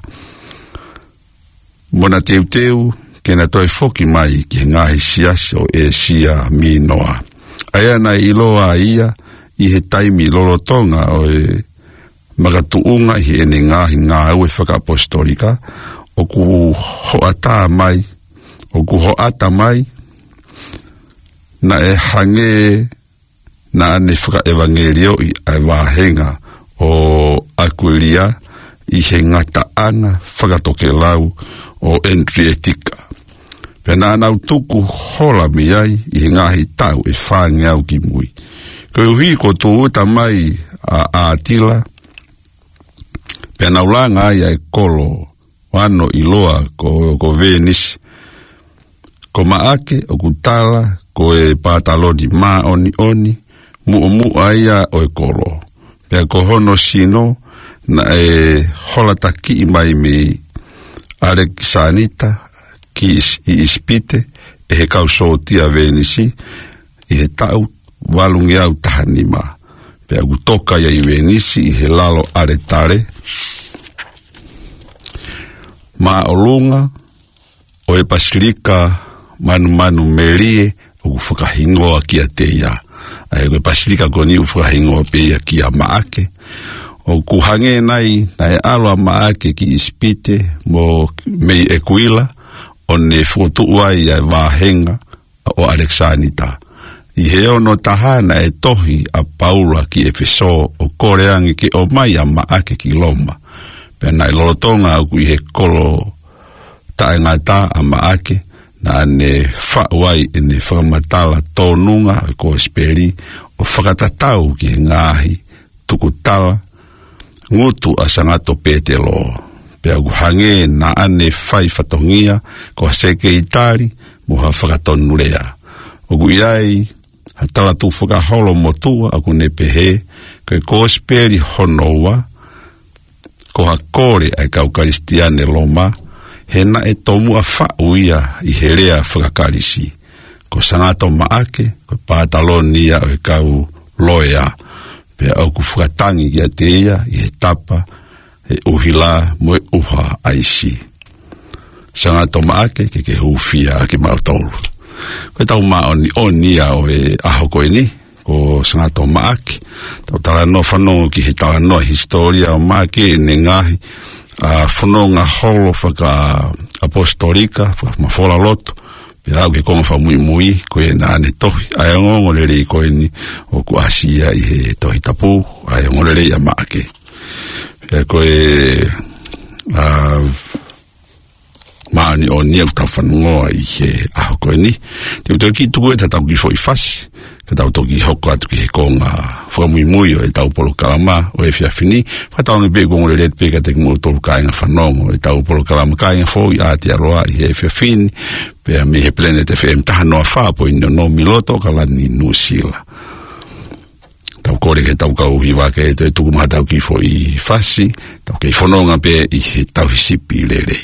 mona teuteu, ke na toi foki mai ki he ngahi siasi o e sia mi noa. Aia na iloa ia, i he taimi lolotonga o e magatuunga i he ene ngahi ngā ue whakaapostolika, o ku hoata mai, na e hange na ane whakaevangelio i ai wahenga o Aquilia i he ngataanga whakatoke lau o Entrietika. Pena anau tuku hola mi ai i ngahi tau e whange au ki mui. Koe hui ko tu uta mai a Atila, pena ulanga ai ai kolo wano iloa ko Venice, ko maake o kutala ko e pataloni ma oni, mu aia o e kolo. Pea ko hono sino na e hola taki mai mi Alexanita, ki i ispite, e he kau sotia Venisi, i he tau walungi au tahanima. Pea kutoka ya iwenisi i he lalo aretare. Ma olunga o e pasilika manu melie o kufakahingoa kia teia. Ai koe pasilika koni ufakahingoa peia kia maake. O kuhange nai na e aloa maake ki ispite mo mei ekuila o ne fotu uai ya vahenga o Alexanita. I he ono tahana e tohi a Paula ki Efeso o koreangi ki o mai a maake ki Loma. Pena i lolotonga au i he kolo taengata a maake na ne whauai e ne whakamatala tōnunga e ko esperi o whakatatau ki ngahi tukutala ngutu asangato petelo. Pea kuhange na ane whai whatongia ko seke itari muha whakatonulea. O kuiai hatala tu whakaholo motua aku ne pehe ko esperi honoa ko hakore ai kaukaristiane Loma hena e tomu a whauia i herea whakakarisi. Ko sangato maake, ko pātalonia o e kau loea, pea au ku whakatangi kia teia, i he tapa, e uhila mo e uha aisi. Sangato maake, ke hufia ake mautolu. Ko tau maa onia o e aho koe ni, ko sangato maake, tau tala no whanongo ki he tala no historia o maake ne ngahi, whanonga holo whaka apostolika, whaka mafola loto, pia au ke konga whamui koe na ane tohi, ai ngongolere koe ni o ku asia i he tohi tapu, ai ngongolere i a maake. Pia koe maani o nia utau whanongoa i he aho koe ni. Te utau ki tuku e tatau ki fo i fasi, ka tau toki hoko atu ki he konga whamui o e tau polo kalama o e whiawhini, whatau nge pe kongo le let pe ka te mo tolu kainga whanongo, e tau polo kalama kainga fo i ati aroa i he whiawhini, pe me he Planet FM taha noa whapo i no miloto kalani Nusila. Tau kore ke tau kau hiwa ke te tuku maha tau ki fo i fasi, tau ke i whanonga pe i he tau hisipi lerei.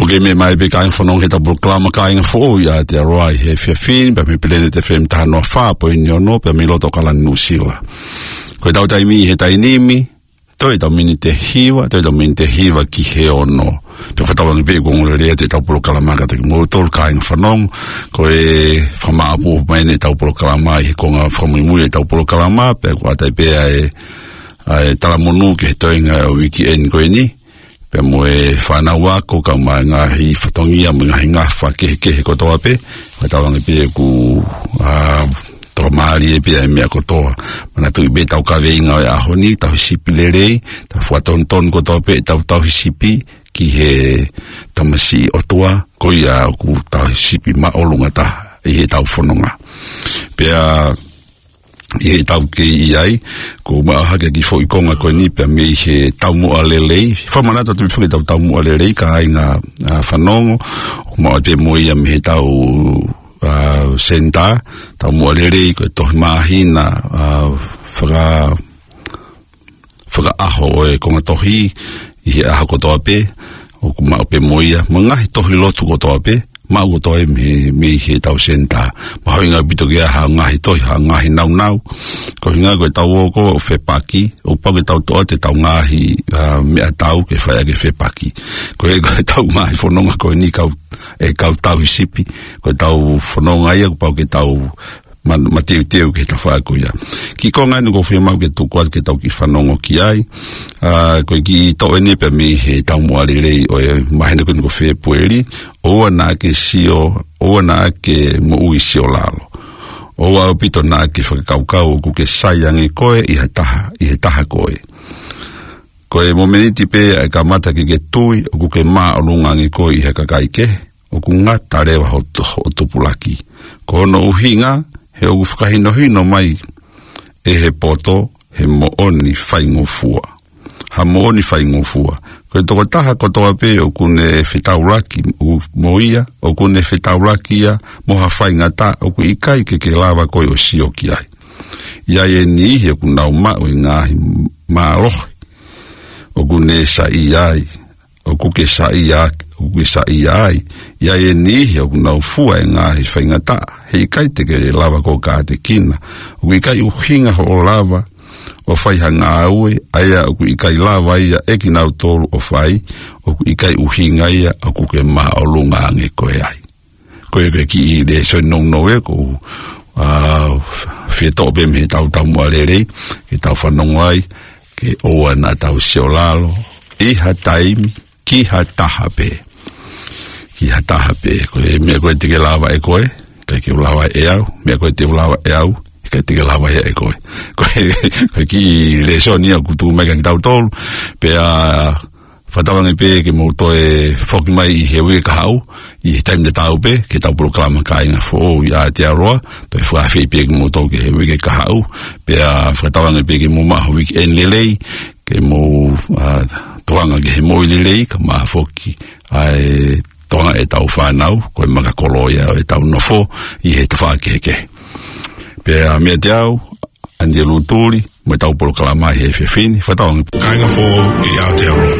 Oke me mai be kain fonong heta proklama kain fo ya te roi he fin pa me plene te fem tano fa po inyono pa me loto kala nusila. Ko tau tai mi heta inimi toi tau mini te hiwa ki he ono. Pe fatava ngi pe gong le te tau proklama ka te mo tol kain fonong ko e fama apu mai ne tau proklama i ko nga fomu mu tau proklama pe ko tai pe ai talamonu ke toinga weekend ko ni. Pe moe whanau ako ka mai ngahi whatongia mo ngahi ngafa kehe kotoa pe whatawangi pe ku toa maari e pe ai mea kotoa mana tui be tau kawe inga e aho ni tau hisipi lerei tau whatonton kotoa pe tau hisipi ki he tamasi otoa ko ia ku tau hisipi maolunga ta i he tau whanonga pe i tau ke iai ko maahake ki fo ikonga ko ni pe me he tau mo alelei fa manata tu fo tau mo alelei ka inga fanongo mo te mo ia me tau senta tau mo alelei ko to mahina fra aho e ko tohi i aho ko to pe o ko ma pe mo ia mo ngahi tohi lotu ko to pe ma o toi me he tau senta ma hoinga bito ge ha ngahi toi ha ngahi nau ko hinga go tau ko fe paki o pa ge tau to te tau ngahi me tau ke fa ge fe paki ko e go tau mai fononga ko ni ka e ka tau sipi ko tau fononga ia ko pa ge tau mateu ke ta fa ko ya ki ko ngani go fe ma ge tu ko ke tau ki fanongo ki ai ko ki to ene pe me he tau mo ale o ma hene ko go fe pueri o na ke sio o na ke mo uisio lalo o wa pito na ke fa kaukau ku ke sayang e koe i hataha koe ko e momenti pe ka mata ke tui ku ke ma olunga ngi koe i hakakai ke o ku ngata rewa o tupulaki ko no uhinga he o whakahino hino mai e he poto he mooni whaingofua. Ha mooni whaingofua. Koe toko taha kotoa pe o kune whetauraki moia, o kune whetauraki ia, moha whaingata o ku ikai ke lava koe o sio ki ai. Iai e ni ihe ku nau mao i ngahi maarohi. O kune sa i ai, o kuke sa i ai, iai e ni ihe o ku nau fua e ngahi whaingata. Hei kai te ke lava ko ka te kina. O i kai uhinga o lava o whai hanga aue, aia o i kai lava ia e ki nau tolu o whai, o i kai uhinga ia o kuke maa o lunga ange koe ai. Koe ki i le so nong noe ko whia tope me tau mua lerei, ke tau whanongo ai, ke oa na tau seo lalo, i ha taimi, ki ha taha pe. Ki ha taha pe, koe mea koe tike lava e koe, kai ke ulawa e au, mea koe te ulawa e au, kai te ulawa e koe. Koe ki le soni au kutu meka ki tau tolu, pe a whatawangi pe ke mouto e whoki mai i he ue ka hau, i he taim de tau pe, ke tau proklama ka inga fo i a te aroa, to e whawhi pe ke mouto ke he ue ka hau, pe a whatawangi pe ke mou maho wiki en lelei, ke mou toanga ke he moi lelei, ka maa whoki ai tonga e tau whanau, koe maka koloia e tau nofo, i he tawha keke. Pea mea te au, Angelo Turi, mo tau polo kalamai he whiwhini, whataongi. Kainga fo i Aotearoa.